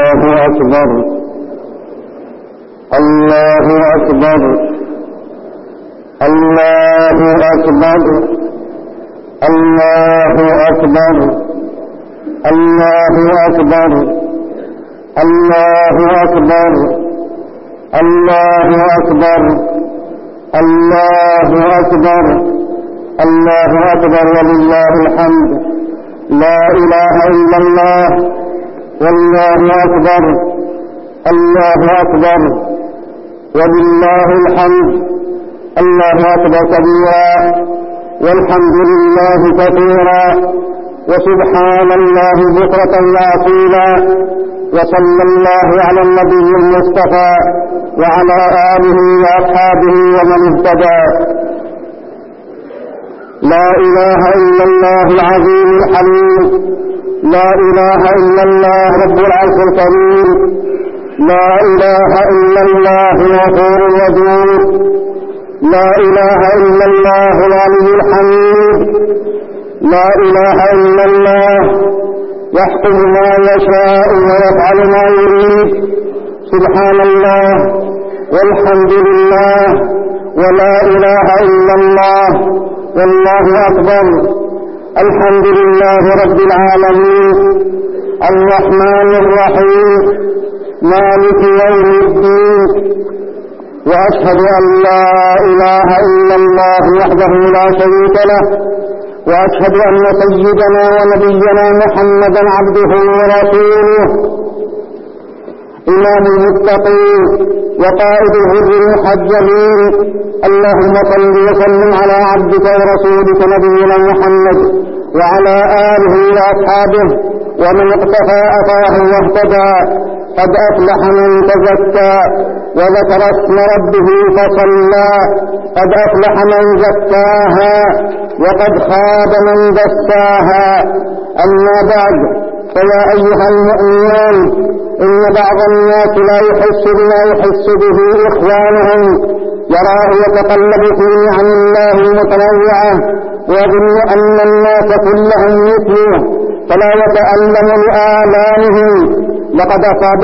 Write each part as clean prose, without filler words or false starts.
الله أكبر الله أكبر الله أكبر الله أكبر الله أكبر الله أكبر الله أكبر الله أكبر الله أكبر ولله الحمد. لا إله إلا الله والله أكبر الله أكبر ولله الحمد. الله أكبر كبيرا والحمد لله كثيرا وسبحان الله بكرة وأصيلا. وصلى الله على النبي المصطفى وعلى آله وأصحابه ومن اهتدى. لا إله إلا الله العظيم الحليم. لا إله إلا الله رب العرش الكريم. لا إله إلا الله الغفور الودود. لا إله إلا الله العلي الحميد. لا إله إلا الله يحكم ما يشاء ويفعل ما يريد. سبحان الله والحمد لله ولا إله إلا الله والله أكبر. الحمد لله رب العالمين الرحمن الرحيم مالك يوم الدين. وأشهد أن لا إله إلا الله وحده لا شريك له. وأشهد أن سيدنا ونبينا محمدا عبده ورسوله إمام المتقين وقائد الغر المحجلين. اللهم صل وسلم على عبدك ورسولك نبينا محمد وعلى آله وأصحابه ومن اقتفى أثاه واهتدى. قد أفلح من تزكى وذكر اسم ربه فصلى. قد أفلح من زكاها وقد خاب من دساها. أما بعد فيا أيها المؤمنون إن بعض الناس لا يحس بما يحس به إخوانهم. يراه يتقلب في نعم الله المتنوعة ويظن أن الناس كلهم مثله فلا يتألم لآلامهم. لقد أصاب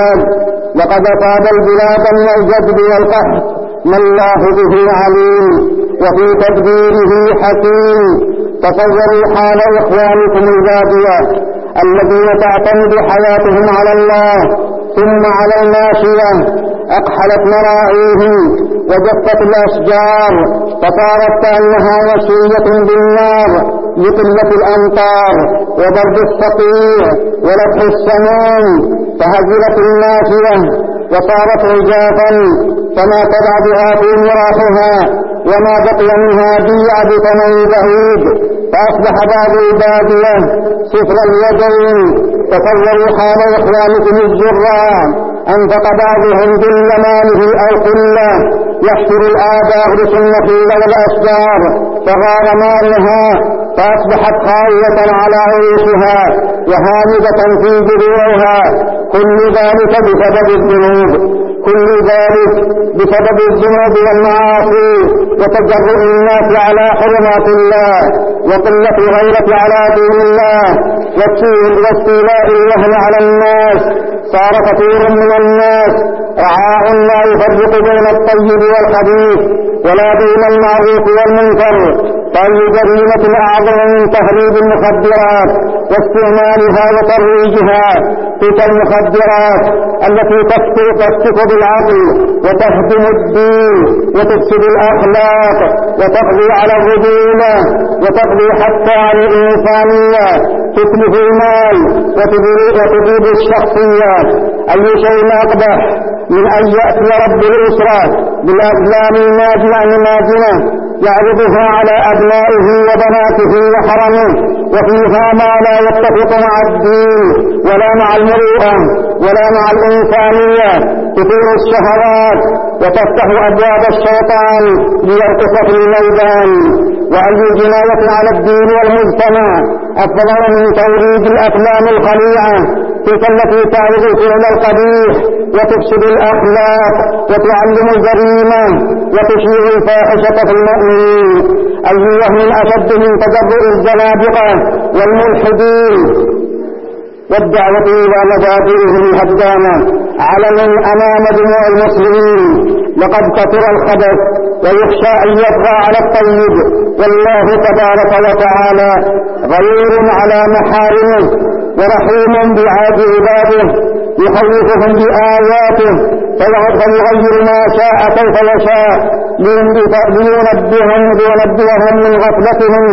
البلاد من الجذب والقهر ما الله به عليم وفي تدبيره حكيم. تصوروا حال إخوانكم البادية الذين تعتمد حياتهم على الله ثم على الماشية. أقحلت مراعيهم وجفت الأشجار فصارت كأنها وشية بالنار لقلة الأمطار وضرب الصقيع ولفح السموم. فهزلت الماشية وصارت عجافا فما تبع بها في مراحها وما بقي منها بيع بثمن زهيد. فأصبح بعض البادية صفر اليدين. تصوروا حال إخوانكم الزراع أنفق بعضهم جل ماله أو كله يحشر الآباء للنخيل والأشجار فغار مالها فأصبحت خاوية على عروشها وهامدة في جذوعها. كل ذلك بسبب الذنوب. كل ذلك بسبب الذنوب والمعاصي وتجرؤ الناس على حرمات الله وقلة الغيرة على دين الله واستيلاء الوهن على الناس. صار كثير من الناس رعاع لا يفرق بين الطيب والخبيث ولا بين المعروف والمنكر. فأي جريمة أعظم من تهريب المخدرات واستعمالها وترويجها؟ تلك المخدرات التي تفتك بالعقل وتهدم الدين وتفسد الأخلاق وتقضي على الرجولة وتقضي حتى على الإنسانية. تتلف المال وتذيب الشخصية. أي شيء أقبح من أن يأتي رب الأسرة بالأزلام الماجنة يعرضها على أبنائه وبناته وحرمه وفيها ما لا يتفق مع الدين ولا مع المروءة ولا مع الإنسانية. تثير الشهوات وتفتح أبواب الشيطان ليرقص في الميدان. وأي جناية على الدين والمجتمع أفضل من توريد الأفلام الخليعة تلك التي تعرض الفعل القبيح وتفسد الأخلاق وتعلم الجريمة وتشيع الفاحشة في المؤمنين. أي وهم أشد من تجرؤ الزنادقة والملحدين والدعوة إلى مبادئهم الهدامة علم أمام جميع المسلمين. لقد كثر الخبث ويخشى أن يطغى على الطيب، والله تبارك وتعالى غيور على محارمه ورحيم بعباده يخوفهم بآياته فيغير ما شاء كيف يشاء لينبههم من غفلتهم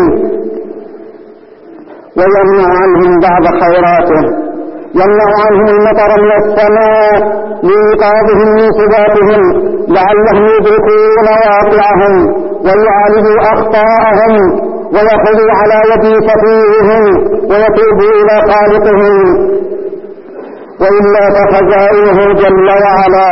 ويمنع عنهم بعض خيراته. يمنع عنهم المطر من السماء لإيقاظهم من صفاتهم لعلهم يدركون واقعهم ويعالجوا أخطاءهم ويأخذوا على يد سفيههم ويتوبوا إلى خالقهم، وإلا فخزائنه جل وعلا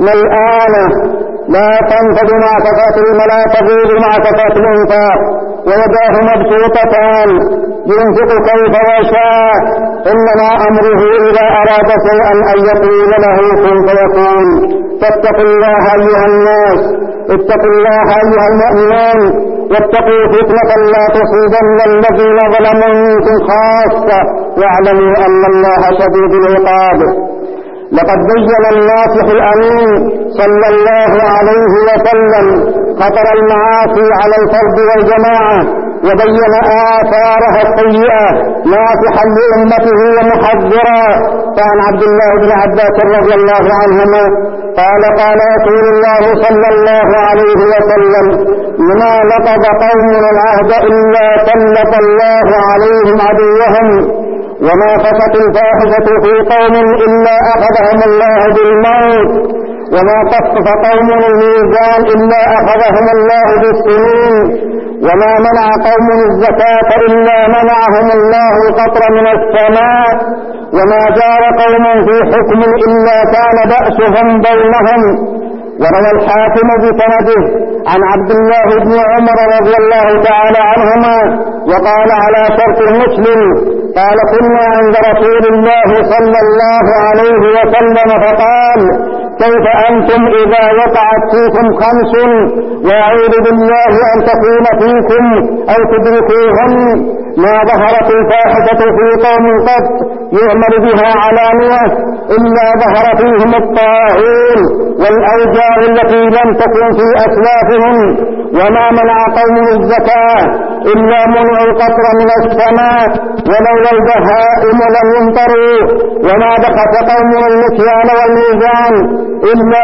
ملآنة لا تنفذ مع كثرة لا تغيب مع كثرة الإنفاق، ويداه مبسوطتان ينفق كيف يشاء، إنما أمره إذا أراد شيئا أن يقول له كن فيكون. فاتقوا الله أيها الناس، اتقوا الله أيها المؤمنون، واتقوا فتنة لا تصيبن الذين ظلموا منكم خاصة، واعلموا أن الله شديد العقاب. لقد بين الناصح الأمين صلى الله عليه وسلم خطر المعاصي على الفرد والجماعة، وبين آثارها السيئة ناصحا لأمته ومحذرا. فعن عبد الله بن عباس رضي الله عنهما قال قال رسول الله صلى الله عليه وسلم: ما نقض قوم العهد إلا سلط الله عليهم عدوهم، وما فشت الفاحشة في قوم إلا أخذهم الله بالموت، وما قصف قوم الميزان إلا أخذهم الله بالسنين، وما منع قوم الزكاة إلا منعهم الله القطر من السماء، وما جار قوم في حكم إلا كان بأسهم بينهم. وروى الحاكم بسنده عن عبد الله بن عمر رضي الله تعالى عنهما وقال على شرط مسلم قال: كنا عند رسول الله صلى الله عليه وسلم فقال: كيف أنتم إذا وقعت فيكم خمس وأعوذ بالله أن تكون فيكم أو تدركوهن؟ ما ظهرت الفاحشة في قوم قط يؤمر بها علانية إلا ظهر فيهم الطاعون والأوجاع التي لم تكن في أسلافهم، وما منع قوم الزكاة إلا منع القطر من السماء ولولا البهائم لم يمطروا، وما بخس قوم المكيال والميزان إلا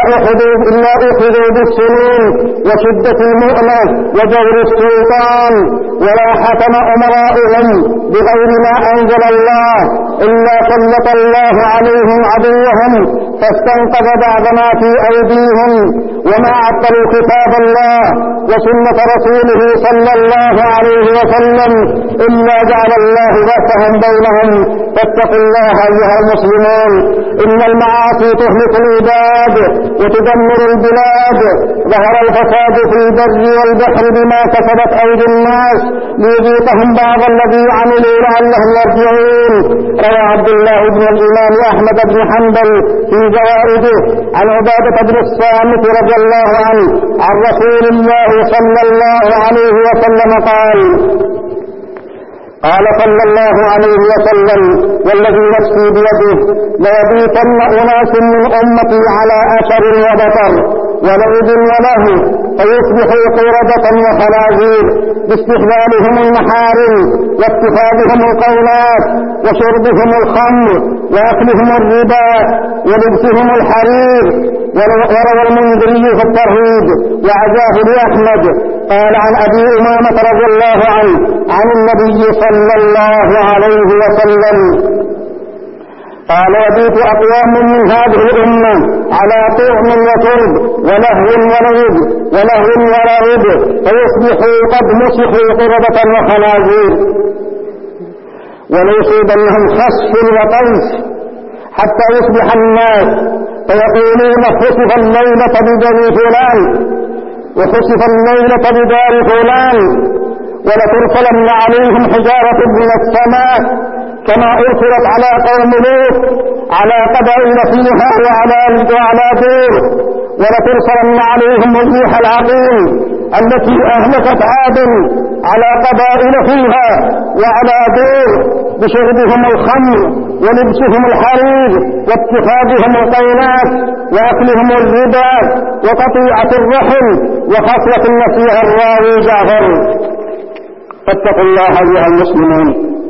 أخذوا بالسنين وشدة المؤنة وجور السلطان، ولا حكم أمرائهم بغير ما أنزل الله إلا سلط الله عليهم عدوهم فاستنقذ بعض ما في أيديهم، وما عطلوا كتاب الله وسنة رسوله صلى الله عليه وسلم إلا جعل الله بأسهم بينهم. فاتقوا الله أيها المسلمون، إن المعاصي تهلك العباد وتدمر البلاد. ظهر الفساد في البر والبحر بما كسبت أيدي الناس ليذيقهم بعض الذي عملوا لعلهم يرجعون. روى عبد الله بن الإمام أحمد بن حنبل في زوائده عن عبادة بن الصامت رضي الله عنه عن رسول الله صلى الله عليه وسلم قال صلى الله عليه وسلم: والذي نفسي بيده ليبيتن أناس من أمتي على أثر وبطر ولعب وله فيصبحوا قردة وخنازير باستحلالهم المحارم واتخاذهم القولات وشربهم الخمر وأكلهم الربا ولبسهم الحرير. وروى المنذري في الترهيب وعزاه لأحمد قال عن أبي أمامة رضي الله عنه عن النبي صلى الله عليه وسلم قال: يبيت أقوام من هذه الأمة على طعم وشرب ولهو ولعب فيصبحوا قد مسخوا قردة وخنازير، وليصيبنهم خسف وطيف حتى يصبح الناس فيقولون: خسف الليلة بدار فلان وخسف الليلة بدار فلان، ولترسلن عليهم حجارة من السماء كما أرسلت على قوم لوط على قبائل فيها وعلى دور، ولترسلن عليهم الريح العقيم التي أهلكت عادا على قبائل فيها وعلى دور بشربهم الخمر ولبسهم الحرير واتخاذهم القينات وأكلهم الربا وقطيعة الرحم وخصلة فيها الراوي جعفر. فاتقوا الله أيها المسلمون،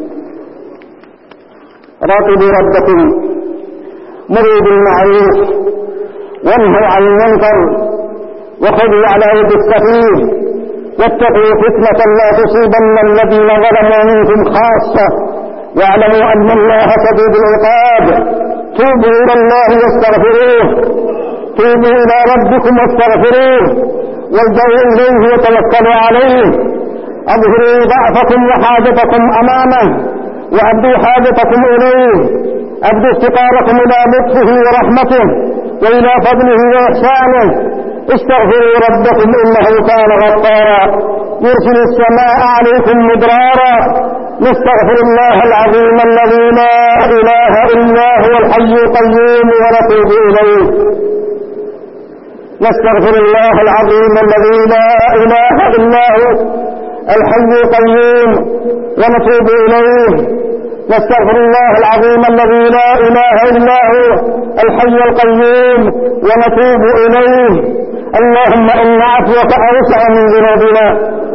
راقبوا ربكم، مروا بالمعروف وانهوا عن المنكر وخذوا على يد السفيه واتقوا فتنة لا تصيبن الذين ظلموا منكم خاصة واعلموا أن الله شديد العقاب. توبوا إلى الله واستغفروه، توبوا إلى ربكم واستغفروه والجأوا إليه وتوكلوا عليه. أظهروا ضعفكم وحاجتكم أمامه وأبدوا حاجتكم إليه، أبدوا افتقاركم إلى لطفه ورحمته وإلى فضله وإحسانه. استغفروا ربكم إنه كان غفارا يرسل السماء عليكم مدرارا. نستغفر الله العظيم الذي لا إله إلا هو الحي القيوم ونتوب إليه. نستغفر الله العظيم الذي لا إله إلا هو الحي القيوم ونتوب إليه. نستغفر الله العظيم الذي لا إله إلا هو الحي القيوم ونتوب إليه. اللهم إن عفوك أوسع من ذنوبنا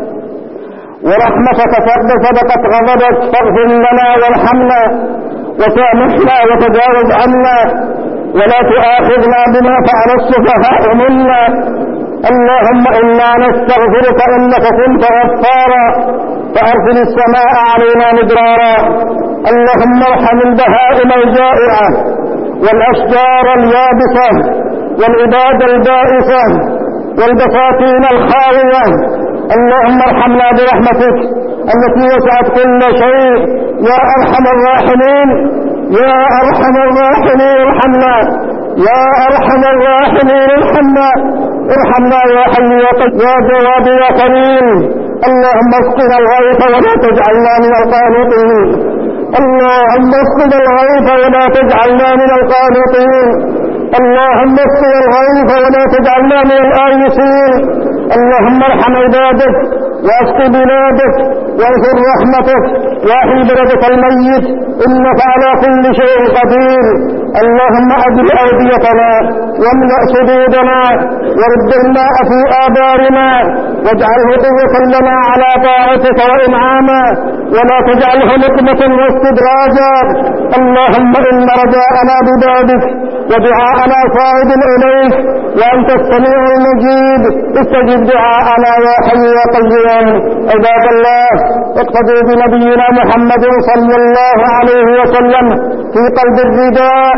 ورحمتك سبقت غضبك فاغفر لنا وارحمنا وسامحنا وتجاوز عنا ولا تؤاخذنا بما فعل السفهاء منا. اللهم إنا نستغفرك إنك كنت غفارا فأرسل السماء علينا مدرارا. اللهم ارحم البهائم الجائعة والأشجار اليابسة والعباد البائسة والبساتين الخاوية. اللهم ارحمنا برحمتك التي وسعت كل شيء يا أرحم الراحمين. يا أرحم الراحمين ارحمنا، يا أرحم الراحمين ارحمنا، ارحمنا يا حي يا قيوم يا جواد يا كريم. اللهم اسقنا الغيث ولا تجعلنا من القانطين. اللهم اسقنا الغيث ولا تجعلنا من القانطين. اللهم اسقنا الغيث ولا تجعلنا من الآيسين. اللهم ارحم عبادك واسق بلادك وانصر رحمتك واحي بلدك الميت إنك على كل شيء قدير. اللهم أجل أوديتنا واملأ صدودنا ورد الماء في آبارنا واجعله قوة لنا على طاعتك وإنعاما ولا تجعله نقمة واستدراجا. اللهم إن رجاءنا ببابك ودعاءنا صاعد إليك وأنت السميع المجيب. استجب دعاءنا يا حي يا قيوم. عباد الله، اقتدوا بنبينا محمد صلى الله عليه وسلم في قلب الرداء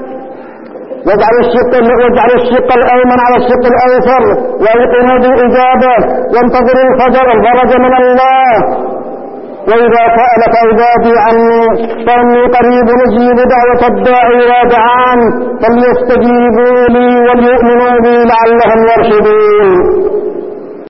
واجعل الشق الأيمن على الشق الأيسر وأيقنوا بالإجابة وانتظروا الفرج من الله. وإذا سألك عبادي عني فإني قريب أجيب دعوة الداعي إذا دعان فليستجيبوا لي وليؤمنوا بي لعلهم يرشدون.